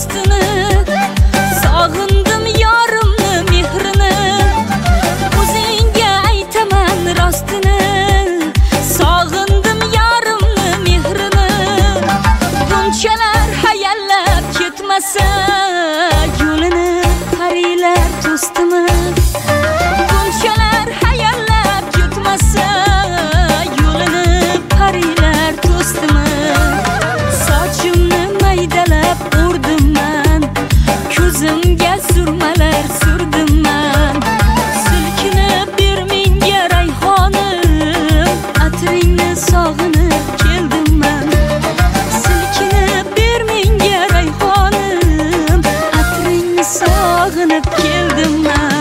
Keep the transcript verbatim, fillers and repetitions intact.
dostini, sog'indim yorimni mehrini. O'zingga aytaman rostini, sog'indim yorimni mehrini. Bunchalar hayallab ketmasa yo'lini parilar to'sdimi? Bunchalar hayallab ketmasa yo'lini parilar to'sdimi? Sochimni maydalab o'rdimman, ko'zimga surmalar surdimman. Silkinib bir menga rayhonim, atringni sog'inib keldimman. Silkinib bir menga rayhonim, atringni sog'inib keldimman.